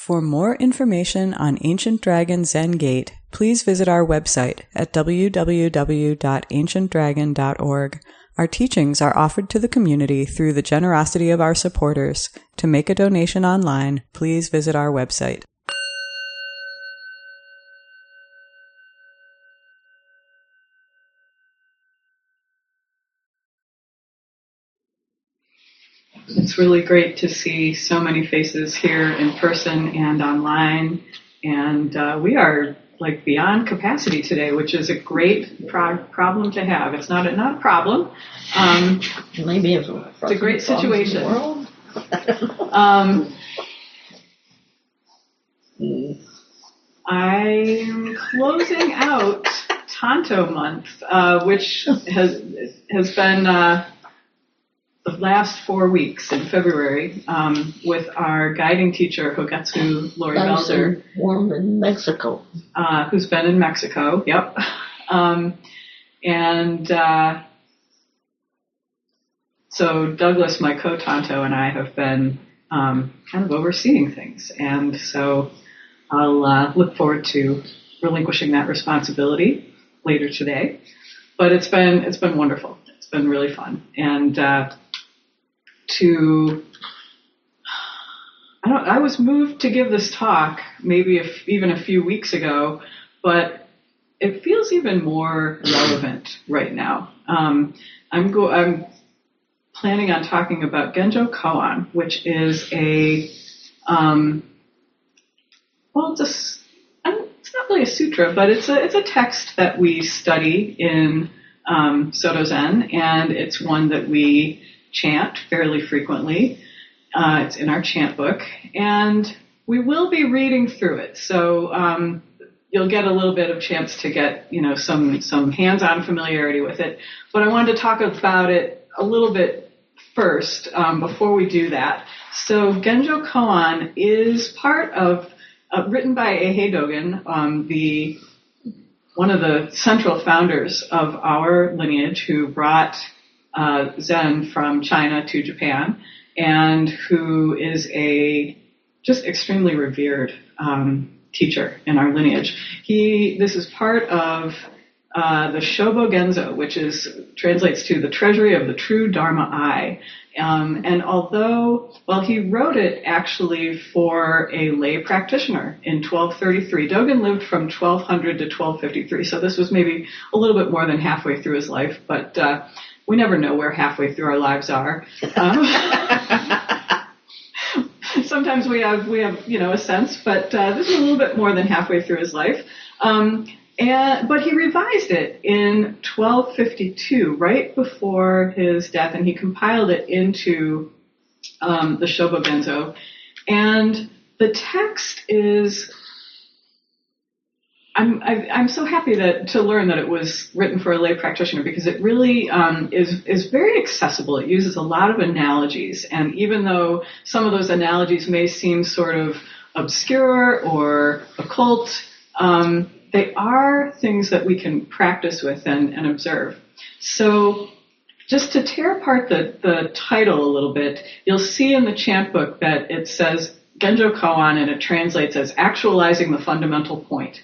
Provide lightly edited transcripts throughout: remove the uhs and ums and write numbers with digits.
For more information on Ancient Dragon Zen Gate, please visit our website at www.ancientdragon.org. Our teachings are offered to the community through the generosity of our supporters. To make a donation online, please visit our website. It's really great to see so many faces here in person and online, and we are like beyond capacity today, which is a great problem to have. It's not a problem. Maybe it's a great situation. I'm closing out Tanto month, which has been the last 4 weeks in February, with our guiding teacher, Hogetsu Lori Belzer. Warm in Mexico. Who's been in Mexico, yep. So Douglas, my co-tanto, and I have been kind of overseeing things. And so I'll look forward to relinquishing that responsibility later today. But it's been wonderful. It's been really fun. And I was moved to give this talk maybe even a few weeks ago, but it feels even more relevant right now. I'm planning on talking about Genjo Koan, which is it's not really a sutra, but it's a text that we study in Soto Zen, and it's one that we chant fairly frequently. It's in our chant book, and we will be reading through it. So you'll get a little bit of chance to get some hands-on familiarity with it. But I wanted to talk about it a little bit first before we do that. So Genjo Koan is part of written by Eihei Dogen, one of the central founders of our lineage, who brought Zen from China to Japan, and who is a just extremely revered teacher in our lineage. This is part of the Shobo Genzo, which translates to the treasury of the true Dharma Eye. And while he wrote it actually for a lay practitioner in 1233, Dogen lived from 1200 to 1253, so this was maybe a little bit more than halfway through his life, but we never know where halfway through our lives are. Sometimes we have a sense, but this is a little bit more than halfway through his life. But he revised it in 1252, right before his death, and he compiled it into the Shobo Genzo. And the text is, I'm so happy to learn that it was written for a lay practitioner, because it really is very accessible. It uses a lot of analogies, and even though some of those analogies may seem sort of obscure or occult, they are things that we can practice with and observe. So just to tear apart the title a little bit, you'll see in the chant book that it says Genjo Koan, and it translates as actualizing the fundamental point,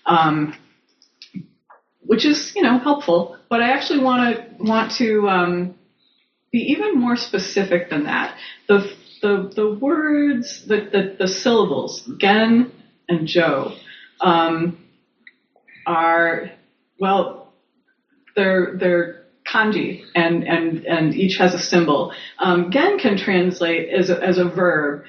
which is, helpful. But I actually want to be even more specific than that. The words, the syllables, gen and jo, they're kanji, and each has a symbol. Gen can translate as a verb,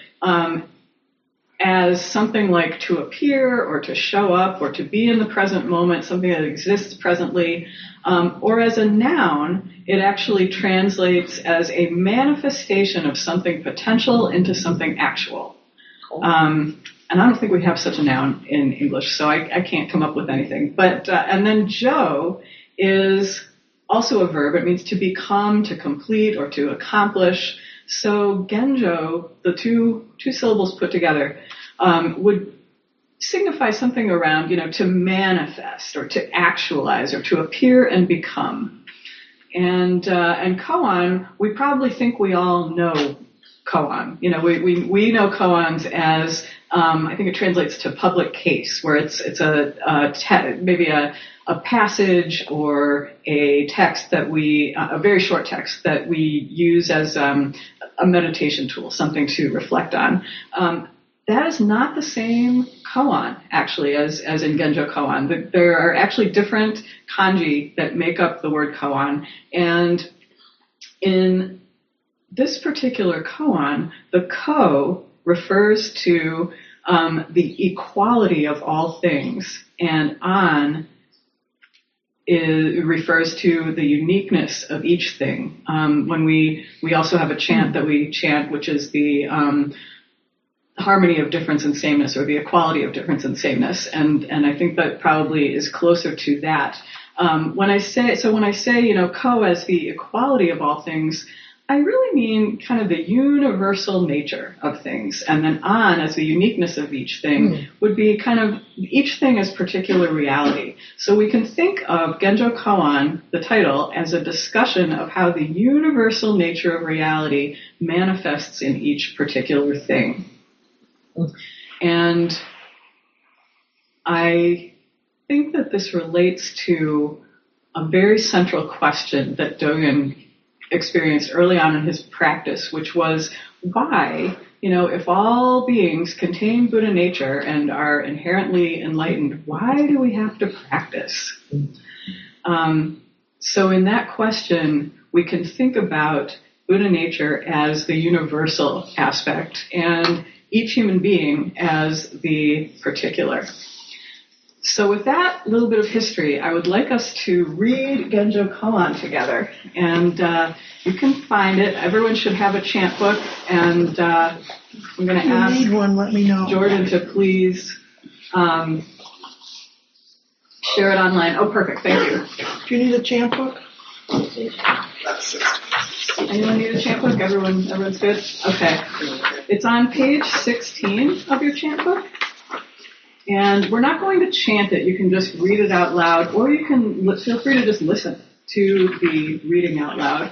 as something like to appear or to show up or to be in the present moment, something that exists presently, or as a noun, it actually translates as a manifestation of something potential into something actual. And I don't think we have such a noun in English, so I can't come up with anything. But and then jo is also a verb. It means to become, to complete, or to accomplish. So genjo, the two syllables put together, would signify something around, to manifest or to actualize or to appear and become. And koan, we probably think we all know koan. You know, we know koans as, I think it translates to public case, where it's maybe a passage or a text that a very short text that we use as a meditation tool, something to reflect on. That is not the same koan, actually, as in Genjo koan. There are actually different kanji that make up the word koan, and in this particular koan, the ko refers to the equality of all things, and an refers to the uniqueness of each thing. When we also have a chant that we chant, which is the harmony of difference and sameness, or the equality of difference and sameness, and I think that probably is closer to that. When I say, you know, ko as the equality of all things, I really mean kind of the universal nature of things, and then an as the uniqueness of each thing would be kind of each thing as particular reality. So we can think of Genjo Koan, the title, as a discussion of how the universal nature of reality manifests in each particular thing. And I think that this relates to a very central question that Dogen experienced early on in his practice, which was why, you know, if all beings contain Buddha nature and are inherently enlightened, why do we have to practice? So in that question, we can think about Buddha nature as the universal aspect and each human being as the particular. So with that little bit of history, I would like us to read Genjo Koan together. And you can find it. Everyone should have a chant book. And I'm going to ask need one, let me know. Jordan to please share it online. Oh, perfect. Thank you. Do you need a chant book? Anyone need a chant book? Everyone's good? Okay. It's on page 16 of your chant book. And we're not going to chant it. You can just read it out loud, or you can feel free to just listen to the reading out loud.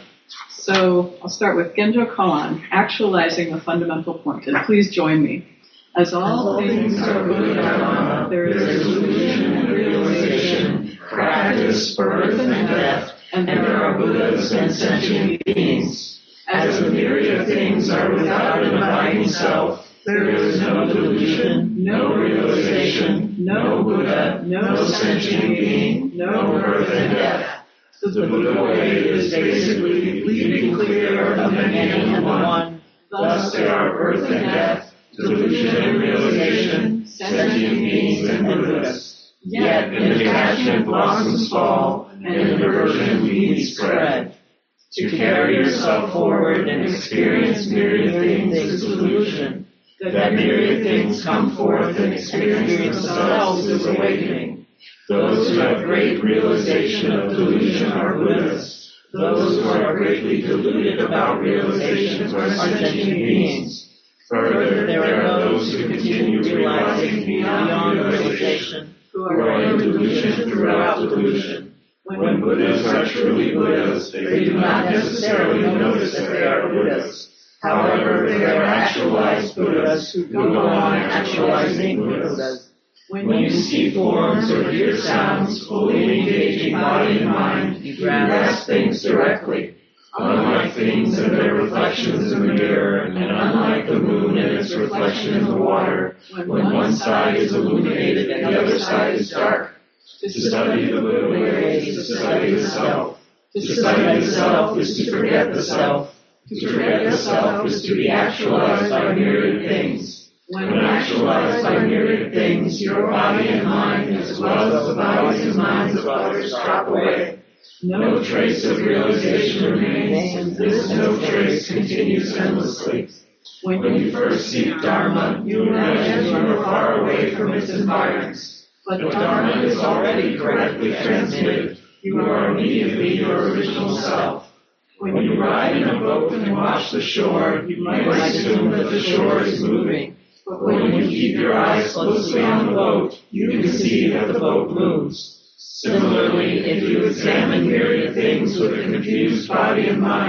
So I'll start with Genjo Koan, actualizing the fundamental point. And please join me. As all things are Buddha, there is illusion and realization, practice, birth, and death, and there are Buddhas and sentient beings. As the myriad things are without an abiding self, there is no delusion, no realization, no Buddha, no sentient being, no birth and death. The Buddha way is basically leaving clear of the many and the one. Thus there are birth and death, delusion and realization, sentient beings and Buddhas. Yet in the passionate blossoms fall, and in diversion weeds spread. To carry yourself forward and experience myriad things is delusion. That myriad things come forth and experience themselves is awakening. Those who have great realization of delusion are Buddhas. Those who are greatly deluded about realizations are sentient beings. Further, there are those who continue realizing beyond realization, who are in delusion throughout delusion. When Buddhas are truly Buddhas, they do not necessarily notice that they are Buddhas. However, they are actualized Buddhas who go on actualizing Buddhas. When you see forms or hear sounds fully engaging body and mind, you grasp things directly. Unlike things and their reflections in the mirror, and unlike the moon and its reflection in the water, when one side is illuminated and the other side is dark. To study the Buddha way is to study the self. To study the self is to forget the self. To forget the self is to be actualized by myriad things. When actualized by myriad things, your body and mind, as well as the bodies and minds of others, drop away. No trace of realization remains, and this no trace continues endlessly. When you first seek Dharma, you imagine you are far away from its environs. But Dharma is already correctly transmitted. You are immediately your original self. When you ride in a boat and watch the shore, you might assume that the shore is moving. But when you keep your eyes closely on the boat, you can see that the boat moves. Similarly, if you examine myriad things with a confused body and mind,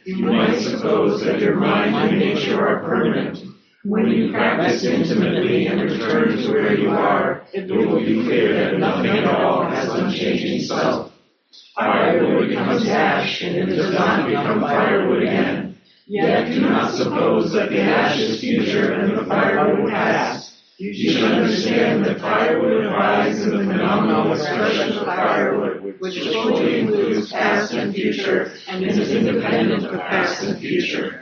You might suppose that your mind and nature are permanent. When you practice intimately and return to where you are, it will be clear that nothing at all has unchanging self. Firewood becomes ash, and it does not become firewood again. Yet do not suppose that the ash is future and the firewood past. You should understand that firewood abides in the phenomenal expression of firewood, which fully includes past and future, and is independent of past and future.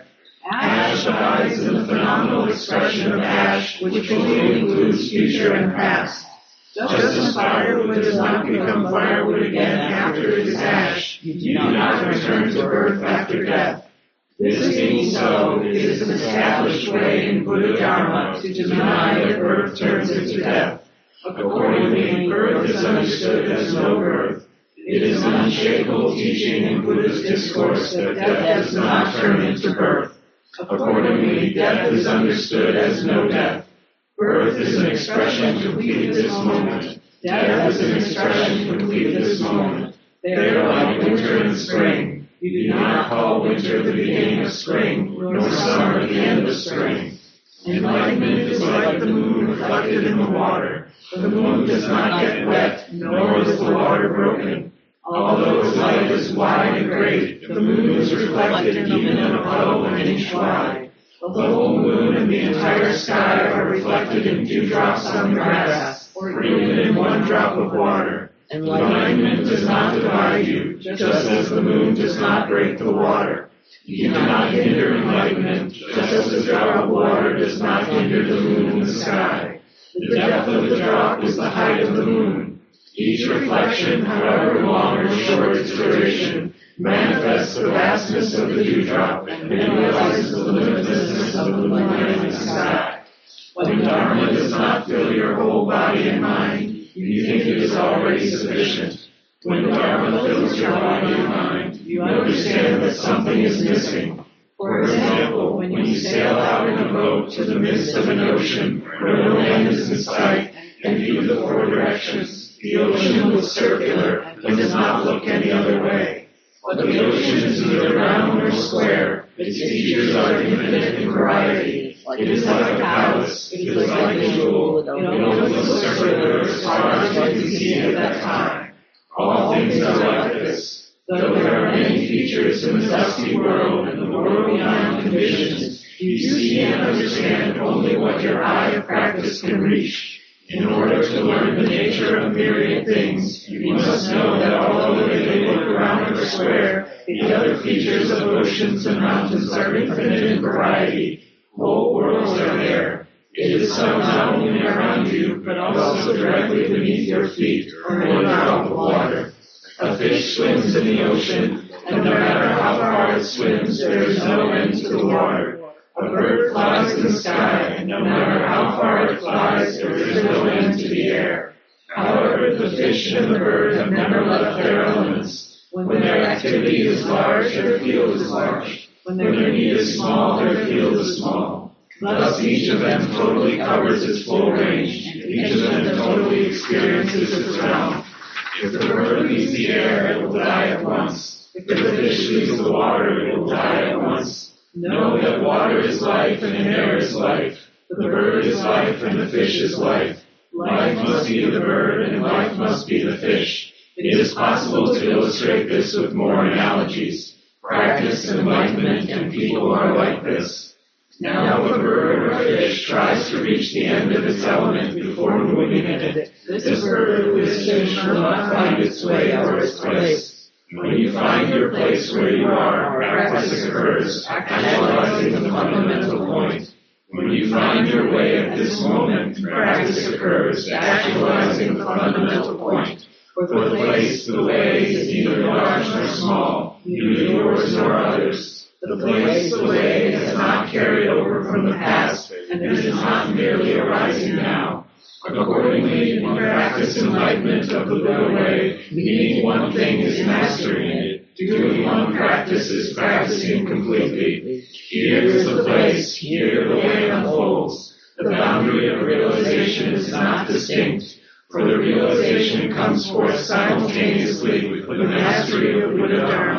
Ash abides in the phenomenal expression of ash, which fully includes future and past. Just as firewood does not become firewood again after it is ash, you do not return to birth after death. This being so, it is an established way in Buddha Dharma to deny that birth turns into death. Accordingly, birth is understood as no birth. It is an unshakable teaching in Buddha's discourse that death does not turn into birth. Accordingly, death is understood as no death. Birth is an expression complete at this moment. Death is an expression complete at this moment. They are like winter and spring. You do not call winter the beginning of spring, nor summer the end of spring. Enlightenment is like the moon reflected in the water. The moon does not get wet, nor is the water broken. Although its light is wide and great, the moon is reflected even in a puddle an inch wide. The whole moon and the entire sky are reflected in dewdrops on the grass, or even in one drop of water. Enlightenment does not divide you, just as the moon does not break the water. You cannot hinder enlightenment, just as a drop of water does not hinder the moon in the sky. The depth of the drop is the height of the moon. Each reflection, however long or short its duration, manifests the vastness of the dewdrop and realizes the limitlessness of the moon in the sky. When Dharma does not fill your whole body and mind, you think it is already sufficient. When Dharma fills your body and mind, you understand that something is missing. For example, when you sail out in a boat to the midst of an ocean where no land is in sight and view the four directions, the ocean looks circular and does not look any other way. But the ocean is neither round nor square. Its features are infinite in variety. It is like a palace. It is like a jewel. It only looks circular as far as you can see at that time. All things are like this. Though there are many features in the dusty world and the world beyond conditions, you see and understand only what your eye of practice can reach. In order to learn the nature of myriad things, you must know that although they look round or square, the other features of oceans and mountains are infinite in variety. Whole worlds are there. It is so not only around you, but also directly beneath your feet or in a drop of water. A fish swims in the ocean, and no matter how far it swims, there is no end to the water. A bird flies in the sky, and no matter how far it flies, there is no end to the air. However, the fish and the bird have never left their elements. When their activity is large, their field is large. When their need is small, their field is small. Thus each of them totally covers its full range, and each of them totally experiences its realm. If the bird leaves the air, it will die at once. If the fish leaves the water, it will die at once. Know that water is life and air is life. The bird is life and the fish is life. Life must be the bird and life must be the fish. It is possible to illustrate this with more analogies. Practice, enlightenment, and people are like this. Now a bird or fish tries to reach the end of its element before moving in it. This bird or this fish will not find its way or its place. When you find your place where you are, practice occurs, actualizing the fundamental point. When you find your way at this moment, practice occurs, actualizing the fundamental point. For the place, the way, is neither large nor small, neither yours nor others. The place, the way, has not carried over from the past, and it is not merely arising now. Accordingly, in practice enlightenment of the Buddha way, meaning one thing is mastering it. Doing one practice is practicing completely. Here is the place, here the way unfolds. The boundary of realization is not distinct, for the realization comes forth simultaneously with the mastery of Buddha Dharma.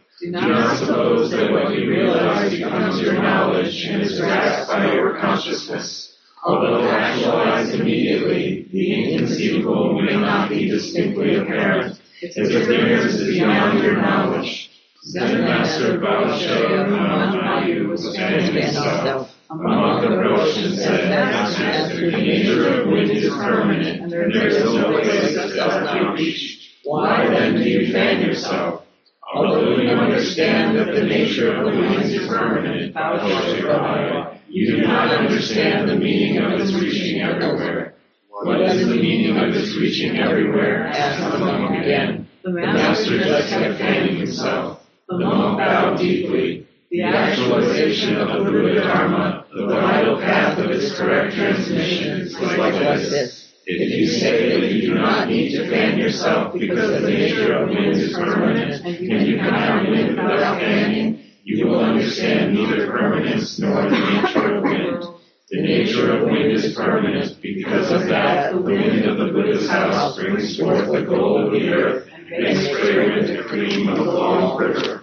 Do Do not suppose that what you realize becomes your knowledge and is grasped by your consciousness. Although actualized immediately, the inconceivable may not be distinctly apparent. Its appearance is beyond your knowledge. Zen Master Baoshe of Manmayu was standing himself. Among the Roshan said masters, the nature of wind is permanent, and there is no place that does not reach. Why then do you fan yourself? Although you understand that the nature of the wind is permanent, Baoshe replied, you do not understand the meaning of its reaching everywhere. What is the meaning of its reaching everywhere? Asked the monk again. The master just kept fanning himself. The monk bowed deeply. The actualization of the Buddha Dharma, the vital path of its correct transmission, is like this. If you say that you do not need to fan yourself because the nature of wind is permanent, and you can have wind without fanning, you will understand neither permanence nor the nature of wind. The nature of wind is permanent. Because of that, the wind of the Buddha's house brings forth the gold of the earth and makes fragrant the cream of the long river.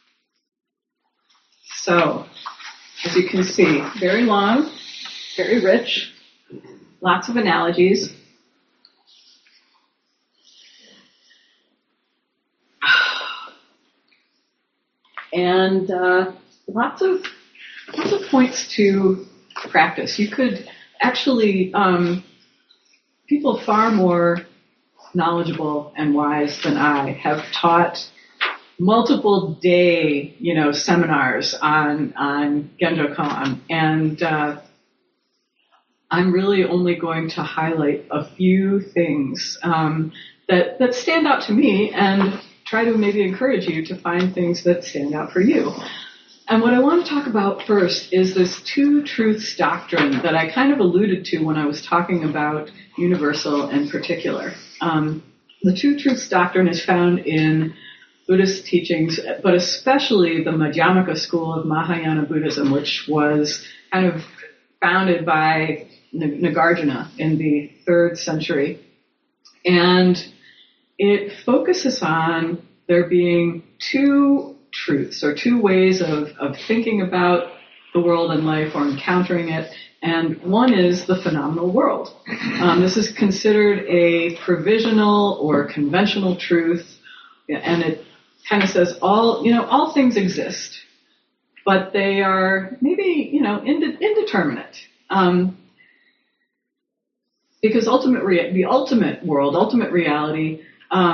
So, as you can see, very long, very rich, lots of analogies. And lots of points to practice. You could actually, people far more knowledgeable and wise than I have taught multiple day, seminars on Genjo Koan, and I'm really only going to highlight a few things that stand out to me and try to maybe encourage you to find things that stand out for you. And what I want to talk about first is this two truths doctrine that I kind of alluded to when I was talking about universal and particular. The two truths doctrine is found in Buddhist teachings, but especially the Madhyamaka school of Mahayana Buddhism, which was kind of founded by Nagarjuna in the 3rd century. And it focuses on there being two truths or two ways of thinking about the world and life or encountering it. And one is the phenomenal world. This is considered a provisional or conventional truth, and it kind of says all things exist, but they are maybe, indeterminate. Because the ultimate world, ultimate reality,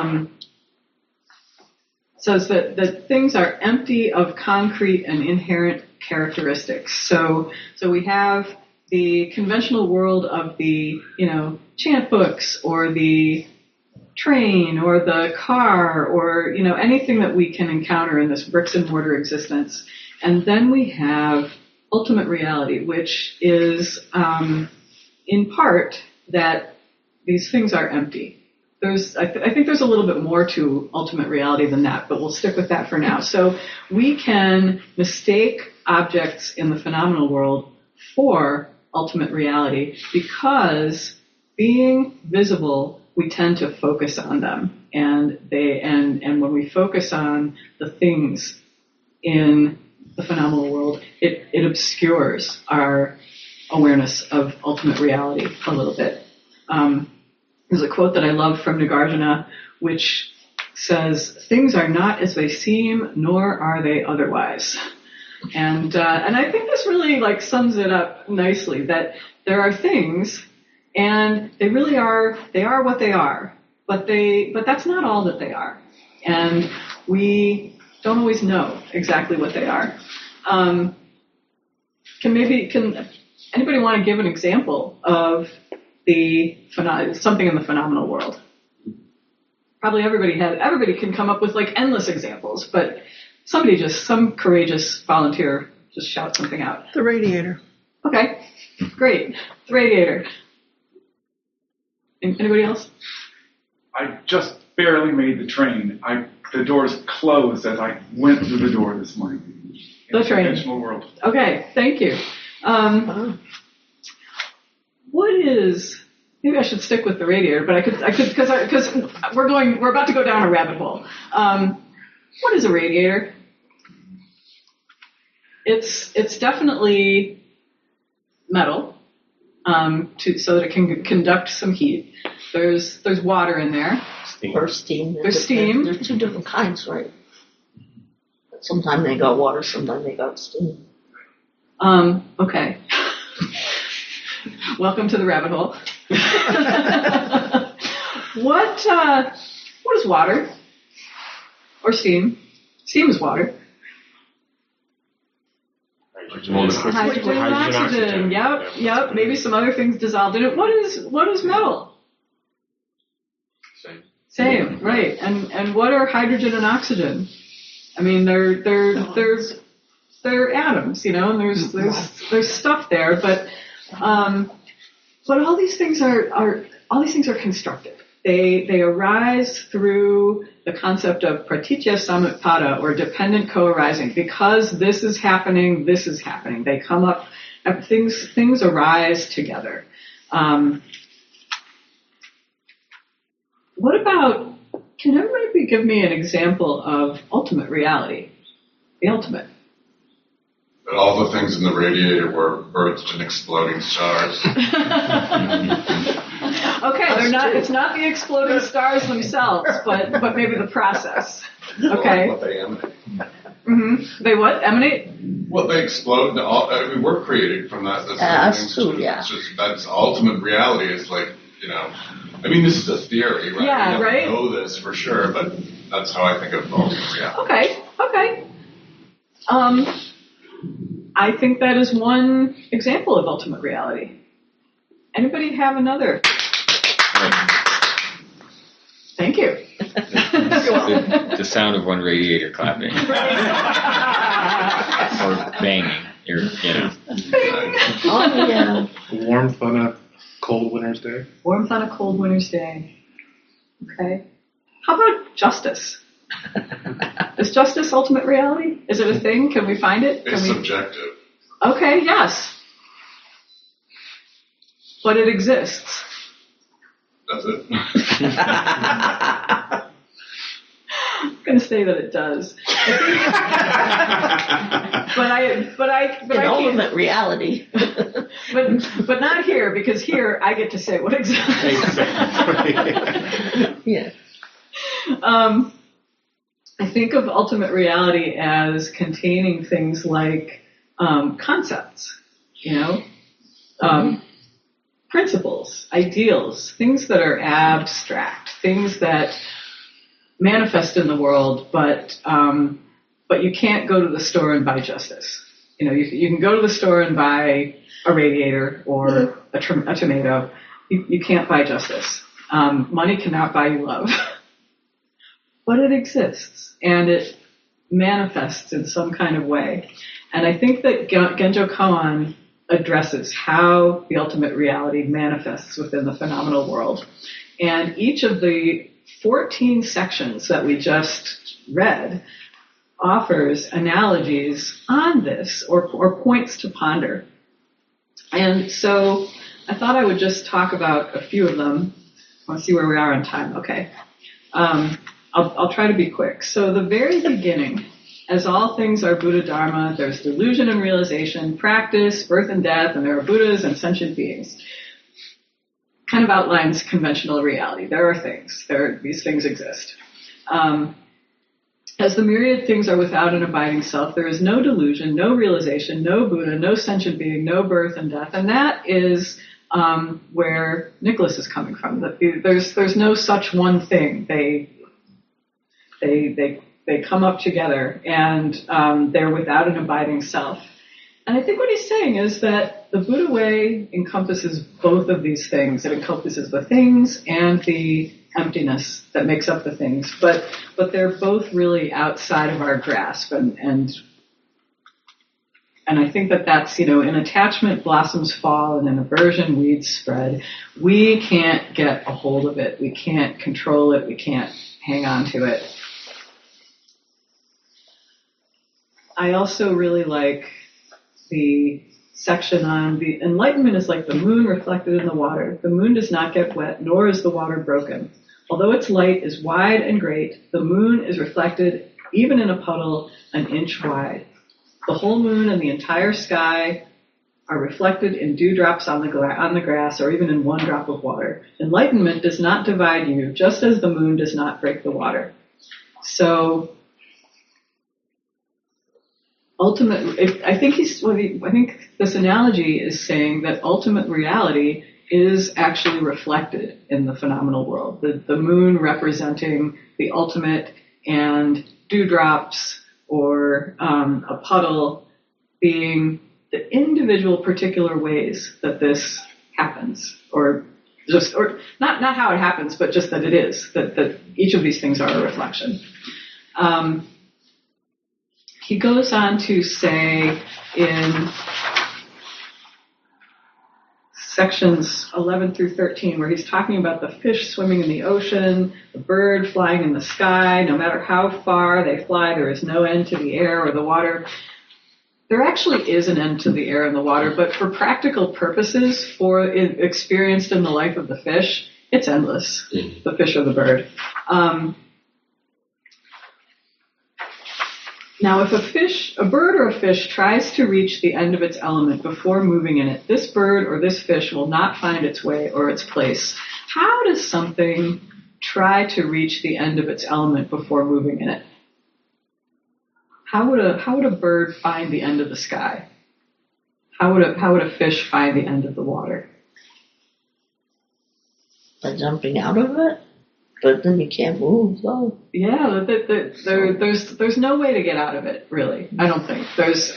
says that things are empty of concrete and inherent characteristics. So we have the conventional world of the, chant books or the train or the car or, anything that we can encounter in this bricks and mortar existence. And then we have ultimate reality, which is, in part, that these things are empty. I think there's a little bit more to ultimate reality than that, but we'll stick with that for now. So we can mistake objects in the phenomenal world for ultimate reality because being visible, we tend to focus on them, and when we focus on the things in the phenomenal world, it obscures our awareness of ultimate reality a little bit. There's a quote that I love from Nagarjuna, which says, "Things are not as they seem, nor are they otherwise." And I think this really sums it up nicely, that there are things, and they really are what they are, but that's not all that they are, and we don't always know exactly what they are. Can anybody want to give an example of something in the phenomenal world? Probably everybody can come up with endless examples, but some courageous volunteer just shout something out. The radiator. Okay, great. The radiator. Anybody else? I just barely made the train. The doors closed as I went through the door this morning. The train. Conventional world. Okay, thank you. Maybe I should stick with the radiator, but I could because we're about to go down a rabbit hole. What is a radiator? It's definitely metal, so that it can conduct some heat. There's water in there. Or steam. There's steam. There's two different kinds, right? Sometimes they got water, sometimes they got steam. Okay. Welcome to the rabbit hole. What is water? Or steam? Steam is water. Hydrogen, oxygen. Yep. Maybe some other things dissolved in it. What is metal? Same, right. And what are hydrogen and oxygen? I mean, they're atoms, and there's stuff there, but all these things are constructed. They arise through the concept of pratitya samutpada, or dependent co-arising. Because this is happening. They come up, things arise together. What about, can everybody give me an example of ultimate reality? The ultimate. That all the things in the radiator were birthed in exploding stars. Okay, it's not the exploding stars themselves, but maybe the process. Okay. What they emanate. Mm-hmm. They what? Emanate? Well, they explode. We're created from that. That's true, yeah. It's just, that's ultimate reality. Is like, I mean, this is a theory, right? Yeah, we don't right? know this for sure, but that's how I think of ultimate reality. Okay. I think that is one example of ultimate reality. Anybody have another? Thank you. The sound of one radiator clapping. Or banging. Oh, yeah. Warmth on a cold winter's day. Warmth on a cold winter's day. Okay. How about justice? Is justice ultimate reality? Is it a thing? Can we find it? It's subjective. Okay, yes. But it exists. That's it. I'm going to say that it does. but I ultimate reality. but not here, because here I get to say what exactly. Yeah. I think of ultimate reality as containing things like concepts, principles, ideals, things that are abstract, things that manifest in the world, but you can't go to the store and buy justice. You can go to the store and buy a radiator or a tomato. You can't buy justice. Money cannot buy you love. But it exists, and it manifests in some kind of way. And I think that Genjo Koan addresses how the ultimate reality manifests within the phenomenal world. And each of the 14 sections that we just read offers analogies on this or points to ponder. And so I thought I would just talk about a few of them. I want to see where we are on time. Okay. I'll try to be quick. So the very beginning, as all things are Buddha Dharma, there's delusion and realization, practice, birth and death, and there are Buddhas and sentient beings. Kind of outlines conventional reality. There are things. These things exist. As the myriad things are without an abiding self, there is no delusion, no realization, no Buddha, no sentient being, no birth and death. And that is where Nicholas is coming from. There's no such one thing. They come up together, and they're without an abiding self. And I think what he's saying is that the Buddha way encompasses both of these things. It encompasses the things and the emptiness that makes up the things, but they're both really outside of our grasp, and I think that's, in attachment blossoms fall and in aversion weeds spread. We can't get a hold of it. We can't control it. We can't hang on to it. I also really like the section on the enlightenment is like the moon reflected in the water. The moon does not get wet, nor is the water broken. Although its light is wide and great, the moon is reflected even in a puddle an inch wide. The whole moon and the entire sky are reflected in dewdrops on the grass or even in one drop of water. Enlightenment does not divide you, just as the moon does not break the water. So, ultimately, I think this analogy is saying that ultimate reality is actually reflected in the phenomenal world. The moon representing the ultimate, and dewdrops or a puddle being the individual particular ways that this happens, or not how it happens, but just that it is, that each of these things are a reflection. He goes on to say in sections 11 through 13, where he's talking about the fish swimming in the ocean, the bird flying in the sky. No matter how far they fly, there is no end to the air or the water. There actually is an end to the air and the water, but for practical purposes, experienced in the life of the fish, it's endless, the fish or the bird. Now, if a bird or a fish tries to reach the end of its element before moving in it, this bird or this fish will not find its way or its place. How does something try to reach the end of its element before moving in it? How would a bird find the end of the sky? How would a fish find the end of the water? By jumping out of it? But then you can't move, though. Yeah, there's no way to get out of it, really. I don't think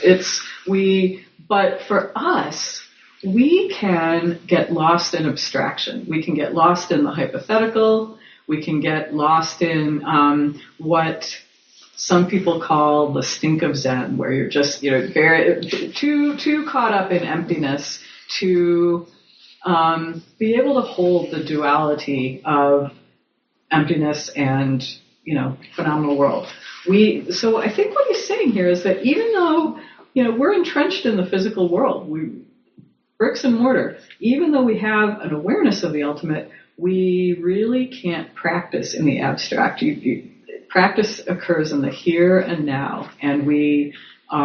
but for us, we can get lost in abstraction. We can get lost in the hypothetical. We can get lost in what some people call the stink of Zen, where you're just very too caught up in emptiness to be able to hold the duality of emptiness and, phenomenal world. So I think what he's saying here is that even though, we're entrenched in the physical world, bricks and mortar, even though we have an awareness of the ultimate, we really can't practice in the abstract. Practice occurs in the here and now, and we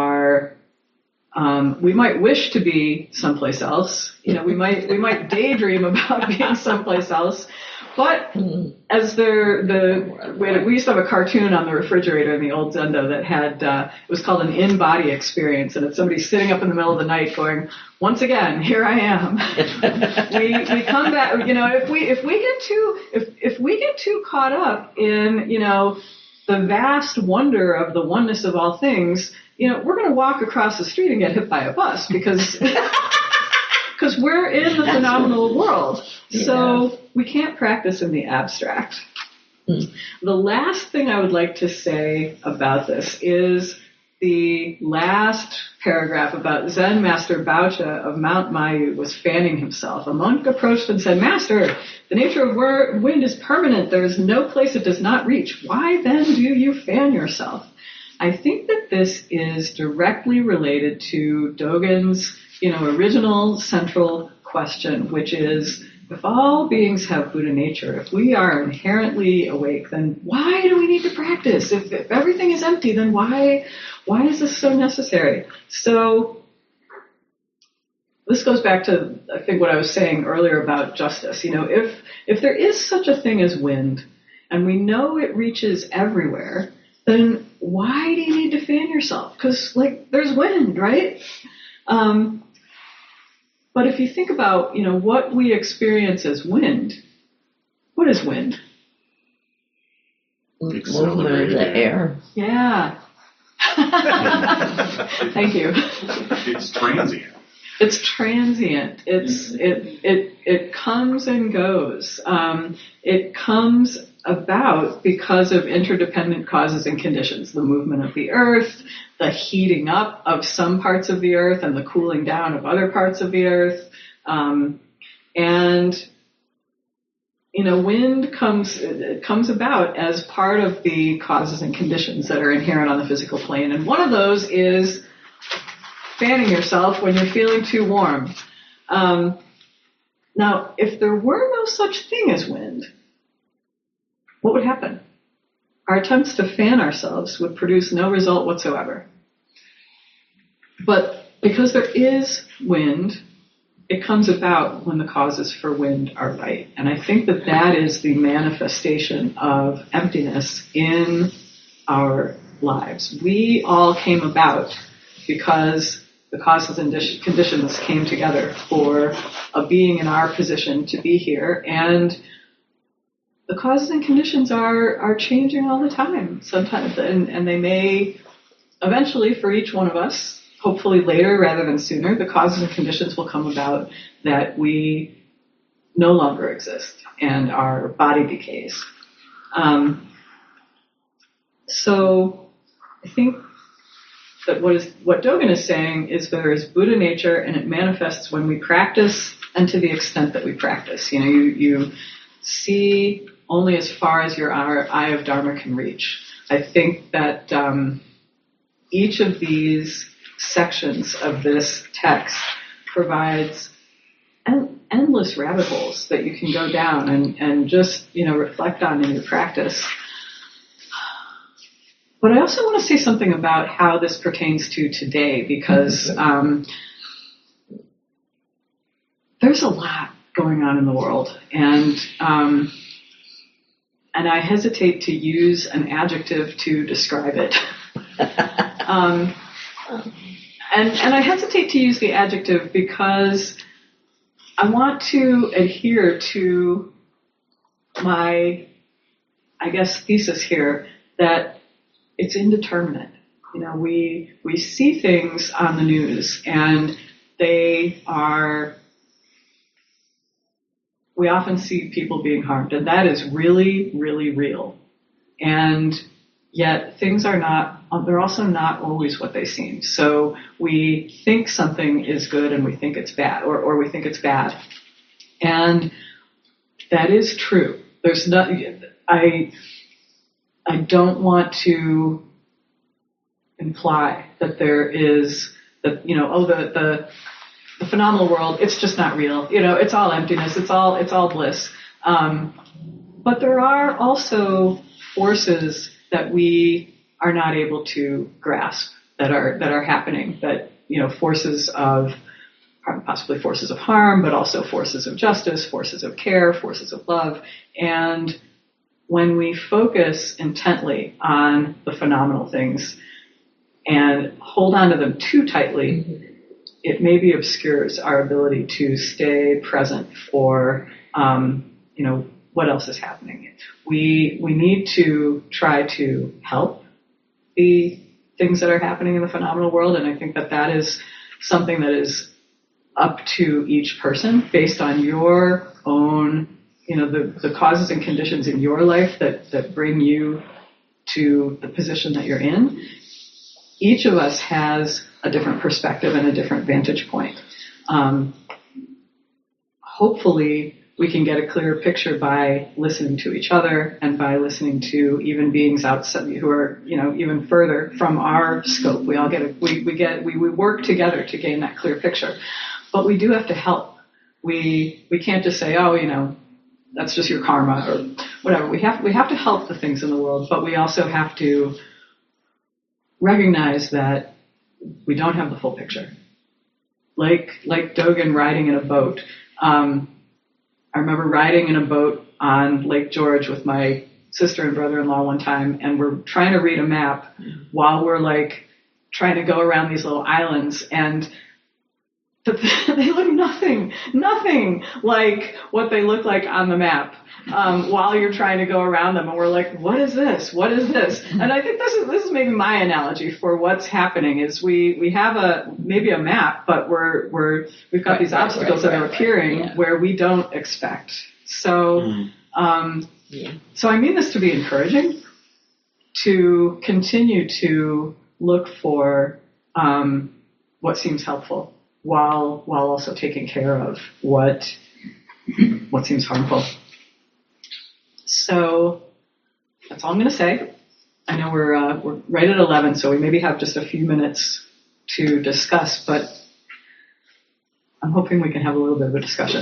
might wish to be someplace else. We might daydream about being someplace else. But as we used to have a cartoon on the refrigerator in the old Zendo that had, it was called an in-body experience, and it's somebody sitting up in the middle of the night going, once again, here I am. we come back, if we get too caught up in, the vast wonder of the oneness of all things, we're going to walk across the street and get hit by a bus because we're in the phenomenal world. So we can't practice in the abstract. The last thing I would like to say about this is the last paragraph about Zen Master Baocha of Mount Mayu was fanning himself. A monk approached and said, "Master, the nature of wind is permanent. There is no place it does not reach. Why then do you fan yourself?" I think that this is directly related to Dogen's, original central question, which is, if all beings have Buddha nature, if we are inherently awake, then why do we need to practice? If everything is empty, then why is this so necessary? So this goes back to, I think, what I was saying earlier about justice. If there is such a thing as wind, and we know it reaches everywhere, then why do you need to fan yourself? Because, there's wind, right? But if you think about, what we experience as wind, what is wind? Movement of the air. Yeah. Thank you. It's transient. It's transient. It comes and goes. It comes about because of interdependent causes and conditions, the movement of the earth, the heating up of some parts of the earth and the cooling down of other parts of the earth. Wind comes about as part of the causes and conditions that are inherent on the physical plane. And one of those is fanning yourself when you're feeling too warm. Now, if there were no such thing as wind, what would happen? Our attempts to fan ourselves would produce no result whatsoever. But because there is wind, it comes about when the causes for wind are right. And I think that that is the manifestation of emptiness in our lives. We all came about because the causes and conditions came together for a being in our position to be here. And the causes and conditions are changing all the time sometimes. And they may eventually, for each one of us, hopefully later rather than sooner, the causes and conditions will come about that we no longer exist and our body decays. So I think that what Dogen is saying is there is Buddha nature, and it manifests when we practice and to the extent that we practice. You know, you see only as far as your eye of Dharma can reach. I think that each of these sections of this text provides endless rabbit holes that you can go down and just, reflect on in your practice. But I also want to say something about how this pertains to today, because there's a lot going on in the world, and I hesitate to use an adjective to describe it. And I hesitate to use the adjective because I want to adhere to my, thesis here that it's indeterminate. We see things on the news, and we often see people being harmed, and that is really, really real. And yet things they're also not always what they seem. So we think something is good and we think it's bad, or we think it's bad. And that is true. There's not, I don't want to imply that there is, the phenomenal world, it's just not real. It's all emptiness. It's all bliss. But there are also forces that we are not able to grasp that are happening, that, forces of, possibly forces of harm, but also forces of justice, forces of care, forces of love. And when we focus intently on the phenomenal things and hold on to them too tightly, it maybe obscures our ability to stay present for, what else is happening. We need to try to help the things that are happening in the phenomenal world, and I think that is something that is up to each person based on your own, the causes and conditions in your life that bring you to the position that you're in. Each of us has a different perspective and a different vantage point. Hopefully, we can get a clearer picture by listening to each other and by listening to even beings outside who are, even further from our scope. We all we work together to gain that clear picture. But we do have to help. We can't just say, that's just your karma or whatever. We have to help the things in the world, but we also have to recognize that we don't have the full picture. Like Dogen riding in a boat. I remember riding in a boat on Lake George with my sister and brother-in-law one time, and we're trying to read a map while we're trying to go around these little islands, and they look nothing like what they look like on the map while you're trying to go around them. And we're like, what is this? What is this? And I think this is maybe my analogy for what's happening is we have maybe a map, but we've got these obstacles that are appearing where we don't expect. So, so I mean this to be encouraging, to continue to look for what seems helpful, while also taking care of what seems harmful. So that's all I'm going to say. I know we're right at 11, so we maybe have just a few minutes to discuss, but I'm hoping we can have a little bit of a discussion.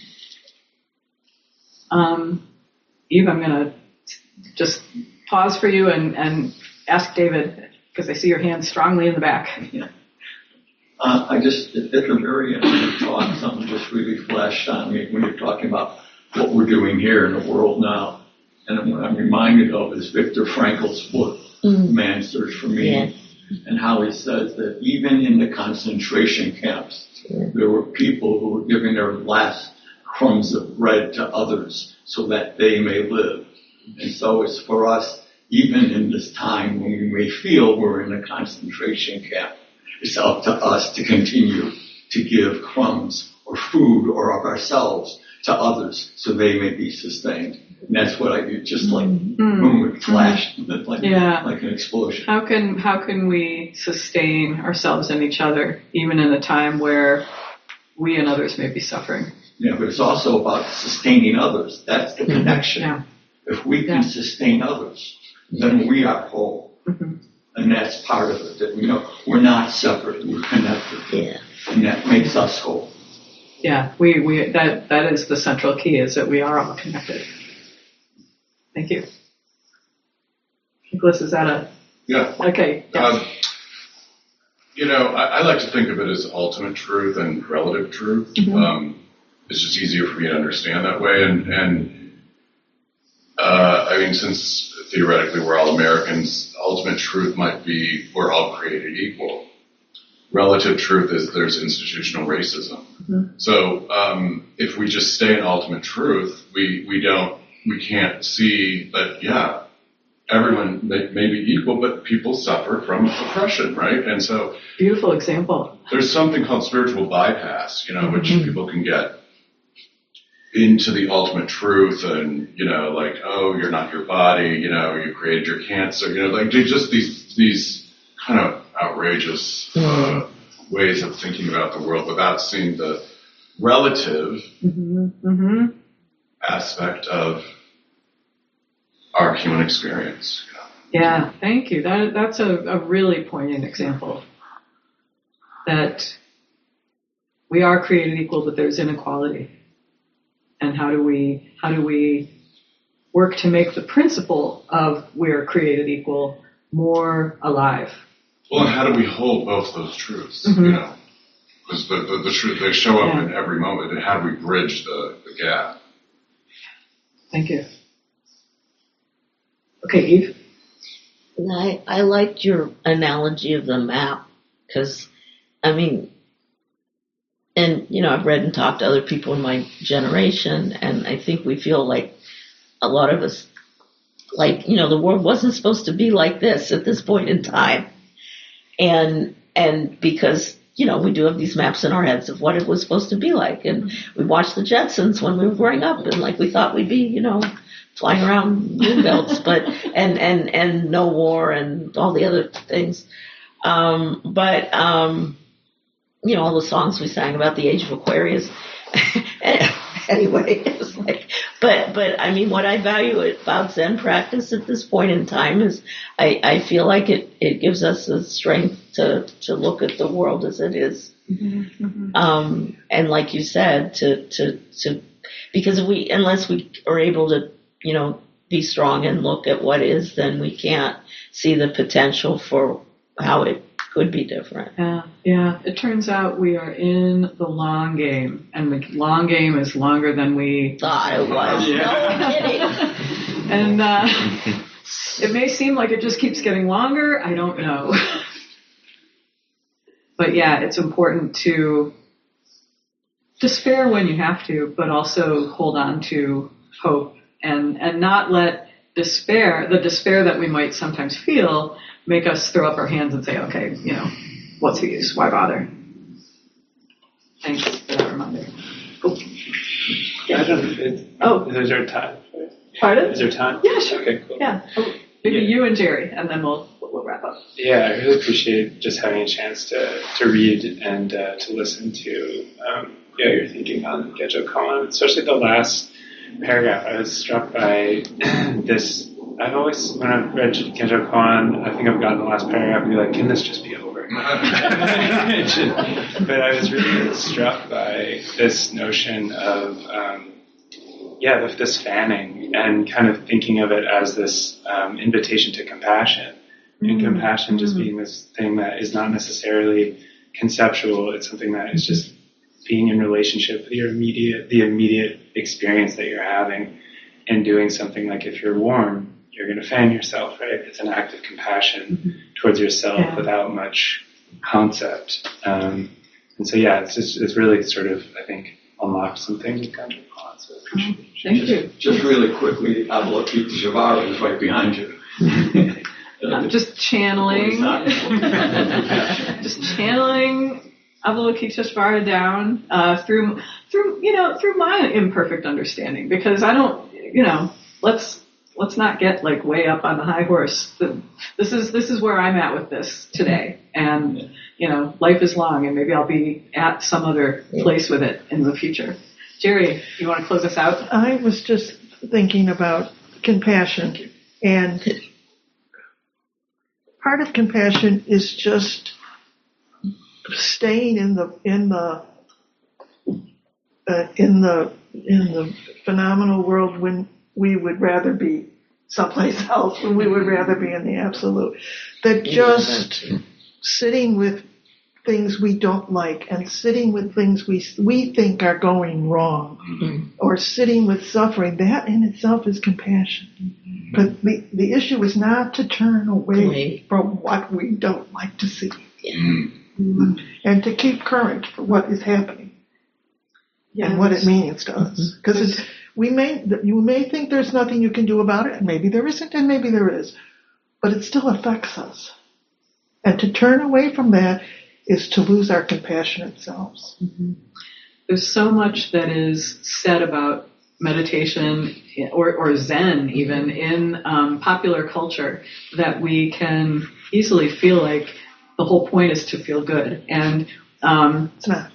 Eve, I'm going to just pause for you and ask David, because I see your hand strongly in the back. At the very end of the talk, something just really flashed on me when you're talking about what we're doing here in the world now. And what I'm reminded of is Viktor Frankl's book, Man's Search for Meaning, and how he says that even in the concentration camps, there were people who were giving their last crumbs of bread to others so that they may live. And so it's for us, even in this time when we may feel we're in a concentration camp, it's up to us to continue to give crumbs or food or of ourselves to others so they may be sustained. And that's what boom, it flashed like an explosion. How can we sustain ourselves and each other even in a time where we and others may be suffering? Yeah, but it's also about sustaining others. That's the connection. Yeah. If we can sustain others, then we are whole. And that's part of it, that we're not separate, we're connected. Yeah. And that makes us whole. Yeah, that is the central key, is that we are all connected. Thank you. Nicholas, is that a... Yeah. Okay. Yes. I like to think of it as ultimate truth and relative truth. It's just easier for me to understand that way. And since theoretically we're all Americans, ultimate truth might be we're all created equal. Relative truth is there's institutional racism. So if we just stay in ultimate truth, we can't see that, everyone may be equal, but people suffer from oppression, right? And so... Beautiful example. There's something called spiritual bypass, which people can get into the ultimate truth and, you're not your body, you created your cancer, just these kind of outrageous ways of thinking about the world without seeing the relative aspect of our human experience. Yeah, thank you. That's a really poignant example. That we are created equal, but there's inequality. And how do we work to make the principle of we're created equal more alive? Well, and how do we hold both those truths? Because the truth, they show up in every moment. And how do we bridge the gap? Thank you. Okay, Eve. I liked your analogy of the map because, I've read and talked to other people in my generation, and I think we feel like a lot of us, the world wasn't supposed to be like this at this point in time. And because, we do have these maps in our heads of what it was supposed to be like. And we watched the Jetsons when we were growing up, and we thought we'd be, flying around moon belts, but, and no war and all the other things. All the songs we sang about the age of Aquarius. Anyway, it's what I value about Zen practice at this point in time is I feel like it gives us the strength to look at the world as it is. And like you said, because unless we are able to, be strong and look at what is, then we can't see the potential for how it could be different. Yeah. It turns out we are in the long game, and the long game is longer than we thought it was. No kidding. And it may seem like it just keeps getting longer. I don't know. But it's important to despair when you have to, but also hold on to hope and not let the despair that we might sometimes feel, make us throw up our hands and say, okay, what's the use? Why bother? Thanks for that reminder. Cool. Yeah. I don't know. Is there time? Pardon? Is there time? Yeah, sure. Okay, cool. Yeah. Maybe you and Jerry, and then we'll wrap up. Yeah, I really appreciate just having a chance to read and to listen to your thinking on Genjo Koan, especially the last paragraph. I was struck by this. I've always, when I've read Genjo Koan, I think I've gotten the last paragraph and be like, can this just be over? But I was really struck by this notion of, this fanning and kind of thinking of it as this invitation to compassion. And compassion just being this thing that is not necessarily conceptual. It's something that is just being in relationship with the immediate experience that you're having, and doing something like, if you're warm, you're going to fan yourself, right? It's an act of compassion towards yourself without much concept. And so, it's really sort of, I think, unlocked some things with Gajul Kalan. So Thank you. Just really quickly, Avalokiteshvara is right behind you. I'm just channeling Avalokiteshvara down through my imperfect understanding, because I don't, let's not get like way up on the high horse. This is where I'm at with this today, and life is long, and maybe I'll be at some other place with it in the future. Jerry, you want to close us out? I was just thinking about compassion, and part of compassion is just staying in the phenomenal world when we would rather be someplace else, when we would rather be in the absolute. That just sitting with things we don't like, and sitting with things we think are going wrong, or sitting with suffering, that in itself is compassion. But the issue is not to turn away from what we don't like to see. And to keep current for what is happening and what it means to us. Because you may think there's nothing you can do about it, and maybe there isn't, and maybe there is, but it still affects us. And to turn away from that is to lose our compassionate selves. There's so much that is said about meditation or Zen even in popular culture that we can easily feel like the whole point is to feel good. And it's not.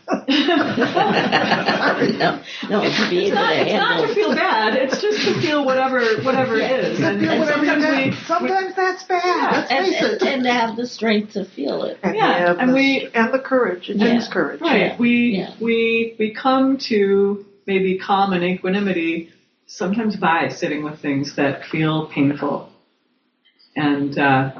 It's not to feel bad. It's just to feel whatever it is. And sometimes that's bad. And to have the strength to feel it. And the courage. It takes courage. Right. We come to maybe calm and equanimity sometimes by sitting with things that feel painful, and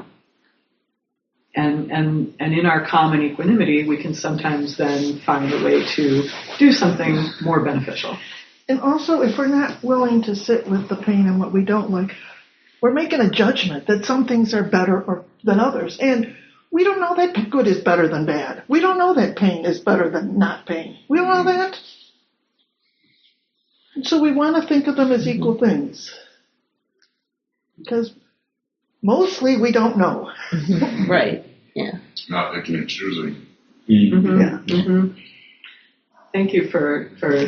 in our calm and equanimity, we can sometimes then find a way to do something more beneficial. And also, if we're not willing to sit with the pain and what we don't like, we're making a judgment that some things are better than others. And we don't know that good is better than bad. We don't know that pain is better than not pain. We don't know that. And so we want to think of them as equal things. Because mostly we don't know. Right. Yeah. Not picking and choosing. Thank you for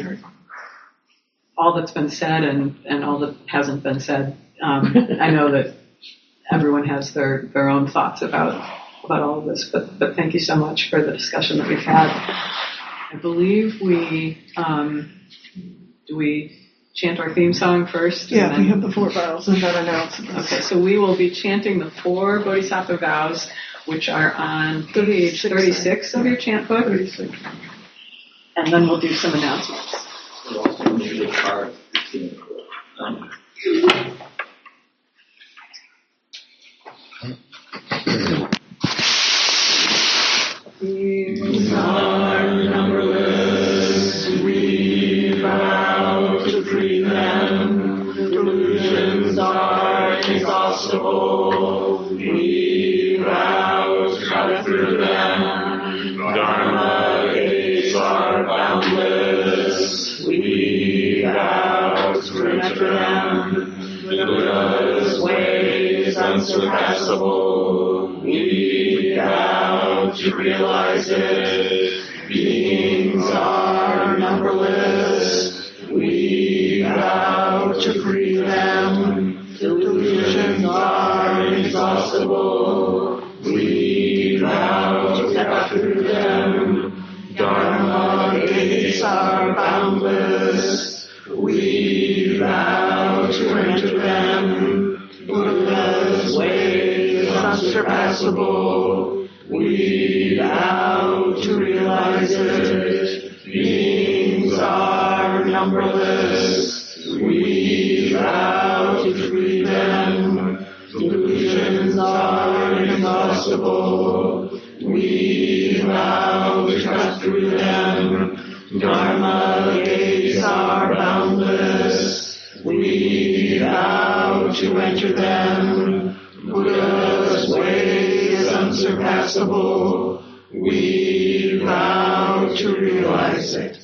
all that's been said and all that hasn't been said. I know that everyone has their own thoughts about all of this, but thank you so much for the discussion that we've had. I believe do we chant our theme song first? Yeah, we have the 4 vows and then announcements. Okay, so we will be chanting the 4 Bodhisattva vows, which are on page 36 of your chant book. 36. And then we'll do some announcements. We'll also need a card. These are numberless, we vow to free them. Delusions are inexhaustible, we vow to cut through them. Dharma gates are boundless, we vow to enter them. The Buddha's way is unsurpassable, we vow to realize it. Beings are numberless, we vow to free them. Delusions are inexhaustible, we vow to cut through them. Dharma gates are boundless, we vow to enter them. Buddha's way is unsurpassable, we vow to realize it. Beings are numberless, we vow to free them. Delusions are inexhaustible, we vow to enter them. Buddha's way is unsurpassable. We vow to realize it.